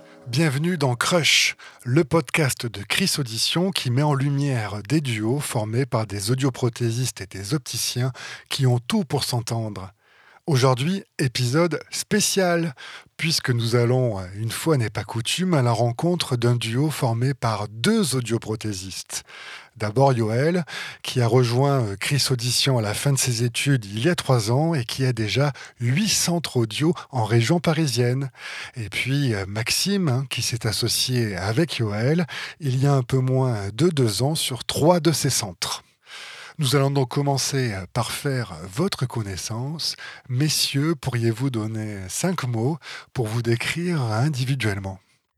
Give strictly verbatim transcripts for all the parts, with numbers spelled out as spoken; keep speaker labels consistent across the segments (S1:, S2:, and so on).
S1: Bienvenue dans Crush, le podcast de Chris Audition qui met en lumière des duos formés par des audioprothésistes et des opticiens qui ont tout pour s'entendre. Aujourd'hui, épisode spécial, puisque nous allons, une fois n'est pas coutume, à la rencontre d'un duo formé par deux audioprothésistes. D'abord Yoël, qui a rejoint Chris Audition à la fin de ses études il y a trois ans et qui a déjà huit centres audio en région parisienne. Et puis Maxime, qui s'est associé avec Yoël il y a un peu moins de deux ans sur trois de ces centres. Nous allons donc commencer par faire votre connaissance. Messieurs, pourriez-vous donner cinq mots pour vous décrire individuellement ?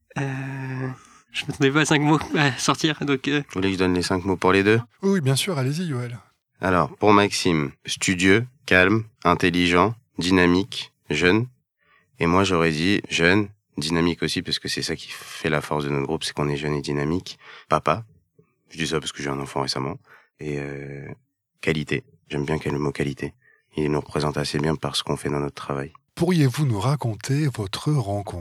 S2: Euh... Je ne m'attendais pas à cinq mots à sortir, donc... Euh...
S3: Vous voulez que je donne les cinq mots pour les deux ?
S1: Oui, bien sûr, allez-y, Yoël.
S3: Alors, pour Maxime, studieux, calme, intelligent, dynamique, jeune. Et moi, j'aurais dit jeune, dynamique aussi, parce que c'est ça qui fait la force de notre groupe, c'est qu'on est jeune et dynamique. Papa, je dis ça parce que j'ai un enfant récemment. Et euh, qualité, j'aime bien le mot qualité. Il nous représente assez bien par ce qu'on fait dans notre travail.
S1: Pourriez-vous nous raconter votre rencontre ?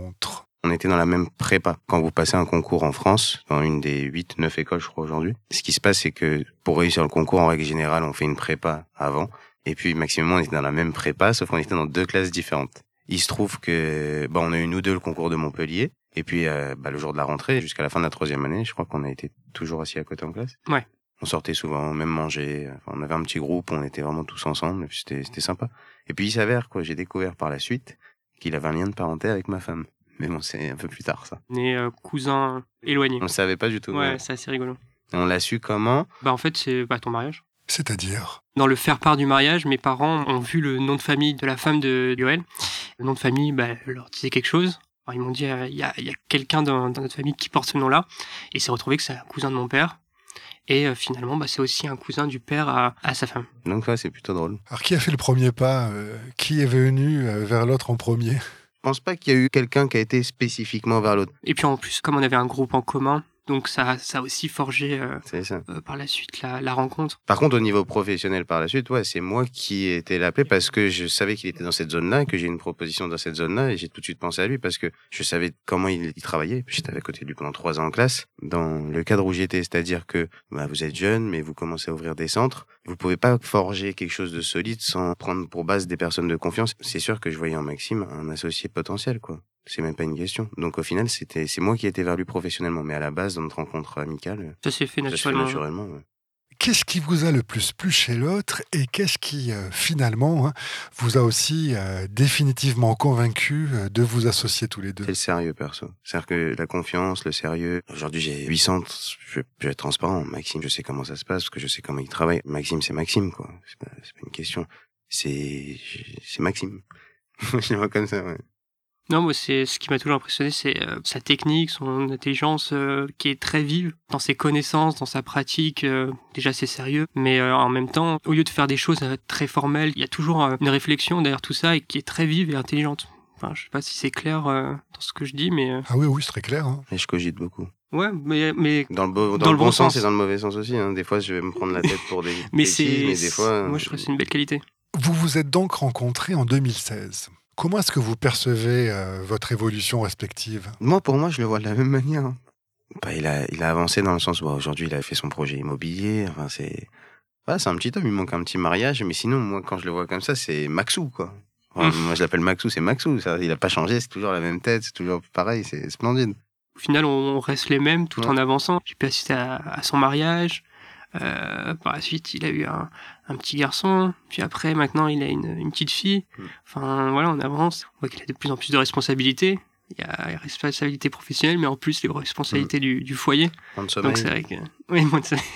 S3: On était dans la même prépa. Quand vous passez un concours en France, dans une des huit, neuf écoles, je crois, aujourd'hui, ce qui se passe, c'est que pour réussir le concours, en règle générale, on fait une prépa avant. Et puis, Maxime et moi, on était dans la même prépa, sauf qu'on était dans deux classes différentes. Il se trouve que, bah, on a eu nous deux le concours de Montpellier. Et puis, euh, bah, le jour de la rentrée, jusqu'à la fin de la troisième année, je crois qu'on a été toujours assis à côté en classe.
S2: Ouais.
S3: On sortait souvent, même manger. Enfin, on avait un petit groupe, on était vraiment tous ensemble. Et puis c'était, c'était sympa. Et puis, il s'avère, quoi, j'ai découvert par la suite qu'il avait un lien de parenté avec ma femme. Mais bon, c'est un peu plus tard, ça.
S2: On est euh, cousins éloignés.
S3: On le savait pas du tout.
S2: Ouais,
S3: mais...
S2: c'est assez rigolo.
S3: Et on l'a su comment ?
S2: Bah, en fait, c'est bah, ton mariage.
S1: C'est-à-dire ?
S2: Dans le faire-part du mariage, mes parents ont vu le nom de famille de la femme de Yoël. Le nom de famille, bah, leur disait quelque chose. Alors, ils m'ont dit, il euh, y, a, y a quelqu'un dans, dans notre famille qui porte ce nom-là. Et c'est retrouvé que c'est un cousin de mon père. Et euh, finalement, bah, c'est aussi un cousin du père à, à sa femme.
S3: Donc ouais, c'est plutôt drôle.
S1: Alors, qui a fait le premier pas ? euh, Qui est venu euh, vers l'autre en premier ?
S3: Je pense pas qu'il y a eu quelqu'un qui a été spécifiquement vers l'autre.
S2: Et puis en plus, comme on avait un groupe en commun, donc ça, ça a aussi forgé euh,
S3: C'est ça.
S2: euh, par la suite la, la rencontre.
S3: Par contre, au niveau professionnel, par la suite, ouais, c'est moi qui ai été l'appelé parce que je savais qu'il était dans cette zone-là et que j'ai une proposition dans cette zone-là et j'ai tout de suite pensé à lui parce que je savais comment il, il travaillait. J'étais à côté de lui pendant trois ans en classe. Dans le cadre où j'étais, c'est-à-dire que bah, vous êtes jeune, mais vous commencez à ouvrir des centres. Vous pouvez pas forger quelque chose de solide sans prendre pour base des personnes de confiance. C'est sûr que je voyais en Maxime un associé potentiel, quoi. C'est même pas une question. Donc au final, c'était c'est moi qui étais vers lui professionnellement, mais à la base, dans notre rencontre amicale,
S2: Ça s'est fait
S3: ça se fait
S2: naturellement.
S3: naturellement. Ouais.
S1: Qu'est-ce qui vous a le plus plu chez l'autre et qu'est-ce qui, euh, finalement, hein, vous a aussi euh, définitivement convaincu euh, de vous associer tous les deux ?
S3: C'est le sérieux, perso. C'est-à-dire que la confiance, le sérieux... Aujourd'hui, j'ai huit centres, je vais être transparent. Maxime, je sais comment ça se passe, parce que je sais comment il travaille. Maxime, c'est Maxime, quoi. C'est pas, c'est pas une question. C'est, c'est Maxime. Je le vois comme ça, ouais.
S2: Non, moi, c'est ce qui m'a toujours impressionné, c'est euh, sa technique, son intelligence euh, qui est très vive dans ses connaissances, dans sa pratique. Euh, déjà, c'est sérieux, mais euh, en même temps, au lieu de faire des choses euh, très formelles, il y a toujours euh, une réflexion derrière tout ça et qui est très vive et intelligente. Enfin, je sais pas si c'est clair euh, dans ce que je dis, mais... Euh...
S1: Ah oui, oui, c'est très clair. Hein.
S3: Et je cogite beaucoup.
S2: Ouais, mais... mais...
S3: Dans le, beau, dans
S2: dans
S3: le,
S2: le
S3: bon,
S2: bon
S3: sens,
S2: sens
S3: et dans le mauvais sens aussi. Hein. Des fois, je vais me prendre la tête pour des
S2: mais
S3: bêtises,
S2: c'est...
S3: mais des fois...
S2: Moi, je trouve que c'est une belle qualité.
S1: Vous vous êtes donc rencontrés en deux mille seize. Comment est-ce que vous percevez euh, votre évolution respective ?
S3: Moi, pour moi, je le vois de la même manière. Bah, il a, il a avancé dans le sens où, bah, aujourd'hui, il a fait son projet immobilier. Enfin, c'est, ouais, c'est un petit homme. Il manque un petit mariage. Mais sinon, moi, quand je le vois comme ça, c'est Maxou, quoi. Enfin, mmh. Moi, je l'appelle Maxou, c'est Maxou. Ça, il a pas changé. C'est toujours la même tête. C'est toujours pareil. C'est splendide.
S2: Au final, on reste les mêmes tout ouais. en avançant. J'ai pu assister à, à son mariage. Euh, par la suite, il a eu un, un petit garçon, puis après, maintenant, il a une, une petite fille. Enfin, voilà, on avance. On voit qu'il a de plus en plus de responsabilités. Il y a les responsabilités professionnelles, mais en plus, les responsabilités mmh. du, du foyer.
S3: Moins de sommeil.
S2: Donc, c'est vrai que... Oui, moins de sommeil.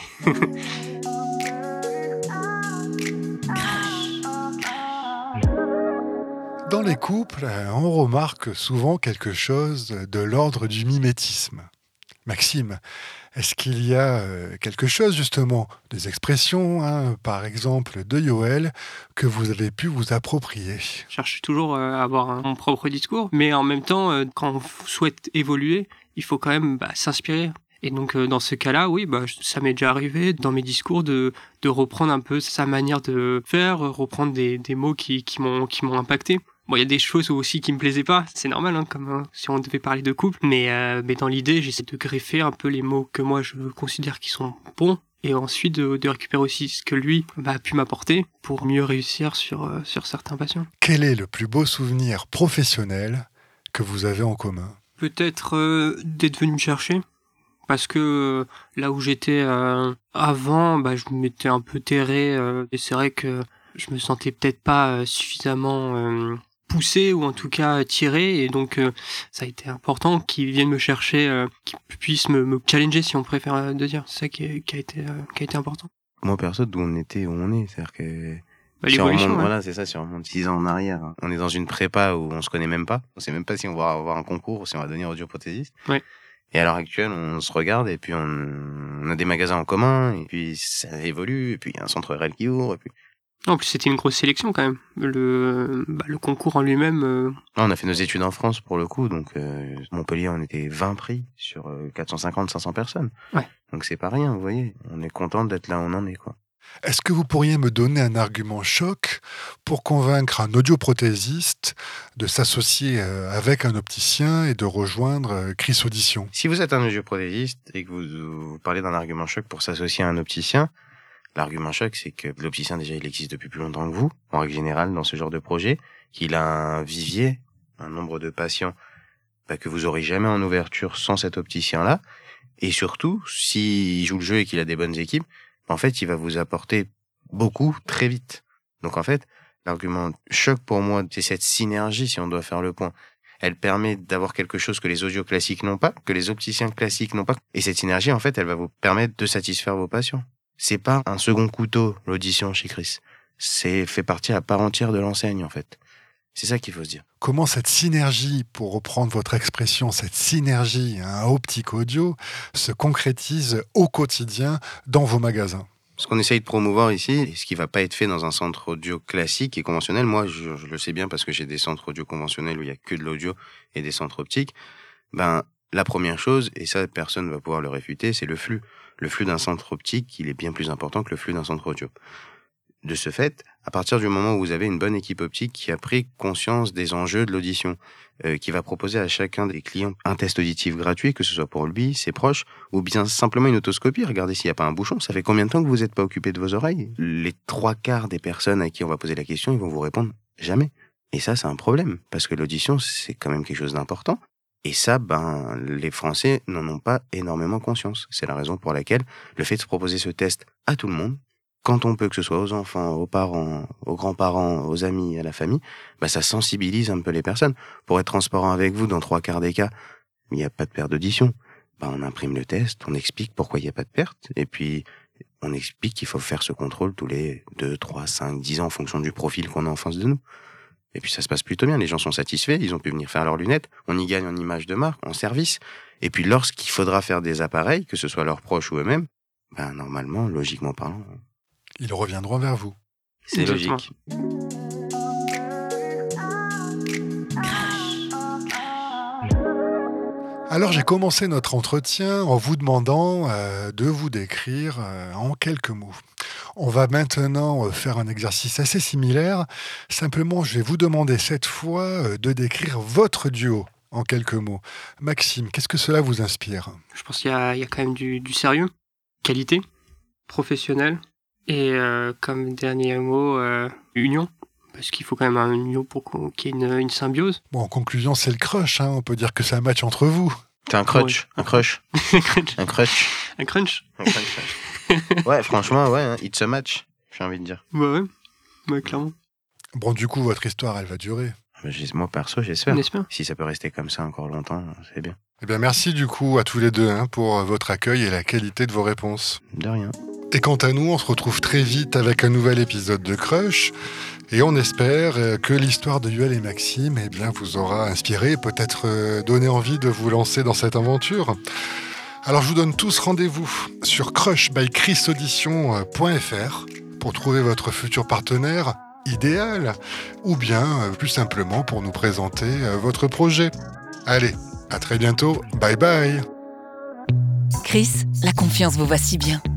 S1: Dans les couples, on remarque souvent quelque chose de l'ordre du mimétisme. Maxime, est-ce qu'il y a quelque chose, justement, des expressions, hein, par exemple, de Yoël, que vous avez pu vous approprier ?
S2: Je cherche toujours à avoir un, mon propre discours, mais en même temps, quand on souhaite évoluer, il faut quand même bah, s'inspirer. Et donc, dans ce cas-là, oui, bah, ça m'est déjà arrivé dans mes discours de, de reprendre un peu sa manière de faire, reprendre des, des mots qui, qui, m'ont, qui m'ont impacté. Bon, il y a des choses aussi qui me plaisaient pas, c'est normal, hein, comme euh, si on devait parler de couple, mais, euh, mais dans l'idée, j'essaie de greffer un peu les mots que moi je considère qui sont bons, et ensuite de, de récupérer aussi ce que lui bah, a pu m'apporter pour mieux réussir sur, euh, sur certains patients.
S1: Quel est le plus beau souvenir professionnel que vous avez en commun ?
S2: Peut-être euh, d'être venu me chercher, parce que euh, là où j'étais euh, avant, bah, je m'étais un peu terré, euh, et c'est vrai que je me sentais peut-être pas euh, suffisamment euh, poussé, ou en tout cas tiré, et donc euh, ça a été important qu'ils viennent me chercher, euh, qu'ils puissent me, me challenger, si on préfère euh, de dire. C'est ça qui, est, qui, a été, euh, qui a été important.
S3: Moi, perso, d'où on était, où on est, c'est-à-dire que...
S2: Bah,
S3: si on
S2: l'évolution,
S3: remonte,
S2: ouais.
S3: Voilà, c'est ça, si on remonte six ans en arrière, hein. On est dans une prépa où on se connaît même pas. On sait même pas si on va avoir un concours ou si on va devenir audioprothésiste.
S2: Ouais.
S3: Et à l'heure actuelle, on se regarde et puis on, on a des magasins en commun et puis ça évolue et puis il y a un centre R L qui ouvre et puis...
S2: En plus, c'était une grosse sélection quand même. Le, bah, le concours en lui-même... Euh...
S3: Là, on a fait nos études en France pour le coup, donc euh, Montpellier, on était vingt prix sur euh, quatre cent cinquante à cinq cents personnes.
S2: Ouais.
S3: Donc c'est pas rien, vous voyez. On est content d'être là où on en est, quoi.
S1: Est-ce que vous pourriez me donner un argument choc pour convaincre un audioprothésiste de s'associer avec un opticien et de rejoindre Chris Audition ?
S3: Si vous êtes un audioprothésiste et que vous, vous parlez d'un argument choc pour s'associer à un opticien, l'argument choc, c'est que l'opticien, déjà, il existe depuis plus longtemps que vous, en règle générale, dans ce genre de projet, qu'il a un vivier, un nombre de patients bah, que vous aurez jamais en ouverture sans cet opticien-là, et surtout, s'il joue le jeu et qu'il a des bonnes équipes, en fait, il va vous apporter beaucoup très vite. Donc en fait, l'argument choc pour moi, c'est cette synergie, si on doit faire le point. Elle permet d'avoir quelque chose que les audios classiques n'ont pas, que les opticiens classiques n'ont pas. Et cette synergie, en fait, elle va vous permettre de satisfaire vos patients. C'est pas un second couteau, l'audition chez Chris. C'est fait partie à part entière de l'enseigne, en fait. C'est ça qu'il faut se dire.
S1: Comment cette synergie, pour reprendre votre expression, cette synergie hein, optique audio, se concrétise au quotidien dans vos magasins ?
S3: Ce qu'on essaye de promouvoir ici, et ce qui va pas être fait dans un centre audio classique et conventionnel, moi je, je le sais bien parce que j'ai des centres audio conventionnels où il y a que de l'audio et des centres optiques, ben la première chose, et ça personne ne va pouvoir le réfuter, c'est le flux. Le flux d'un centre optique, il est bien plus important que le flux d'un centre audio. De ce fait, à partir du moment où vous avez une bonne équipe optique qui a pris conscience des enjeux de l'audition, euh, qui va proposer à chacun des clients un test auditif gratuit, que ce soit pour lui, ses proches, ou bien simplement une otoscopie, regardez s'il n'y a pas un bouchon, ça fait combien de temps que vous n'êtes pas occupé de vos oreilles ? Les trois quarts des personnes à qui on va poser la question, ils vont vous répondre jamais. Et ça, c'est un problème, parce que l'audition, c'est quand même quelque chose d'important. Et ça, ben, les Français n'en ont pas énormément conscience. C'est la raison pour laquelle le fait de se proposer ce test à tout le monde, quand on peut, que ce soit aux enfants, aux parents, aux grands-parents, aux amis, à la famille, bah ça sensibilise un peu les personnes. Pour être transparent avec vous, dans trois quarts des cas, il n'y a pas de perte d'audition. Bah on imprime le test, on explique pourquoi il n'y a pas de perte, et puis on explique qu'il faut faire ce contrôle tous les deux, trois, cinq, dix ans en fonction du profil qu'on a en face de nous. Et puis ça se passe plutôt bien, les gens sont satisfaits, ils ont pu venir faire leurs lunettes, on y gagne en image de marque, en service. Et puis lorsqu'il faudra faire des appareils, que ce soit leurs proches ou eux-mêmes, ben normalement, logiquement parlant,
S1: ils reviendront vers vous.
S3: C'est
S2: Exactement.
S3: logique.
S1: Alors j'ai commencé notre entretien en vous demandant euh, de vous décrire euh, en quelques mots. On va maintenant euh, faire un exercice assez similaire. Simplement, je vais vous demander cette fois euh, de décrire votre duo en quelques mots. Maxime, qu'est-ce que cela vous inspire ?
S2: Je pense qu'il y a, il y a quand même du, du sérieux, qualité, professionnel, et euh, comme dernier mot, euh, union. Parce qu'il faut quand même un union pour qu'il y ait une, une symbiose.
S1: Bon, en conclusion, c'est le crush. Hein. On peut dire que c'est un match entre vous.
S3: C'est un crutch,
S2: Ouais.
S3: un crush,
S2: un crunch.
S3: un crutch.
S2: Un crunch.
S3: Un crunch. Ouais, franchement, ouais, hein, it's a match, j'ai envie de dire.
S2: Bah ouais, ouais, clairement.
S1: Bon, du coup, votre histoire, elle va durer.
S3: Moi, perso, j'espère.
S2: N'est-ce pas ?
S3: Si ça peut rester comme ça encore longtemps, c'est bien.
S1: Eh bien, merci du coup à tous les deux hein, pour votre accueil et la qualité de vos réponses.
S3: De rien.
S1: Et quant à nous, on se retrouve très vite avec un nouvel épisode de Crush. Et on espère que l'histoire de Yuel et Maxime eh bien, vous aura inspiré, peut-être donné envie de vous lancer dans cette aventure. Alors je vous donne tous rendez-vous sur crush by chris audition point f r pour trouver votre futur partenaire idéal ou bien plus simplement pour nous présenter votre projet. Allez, à très bientôt, bye bye.
S4: Chris, la confiance vous va si bien.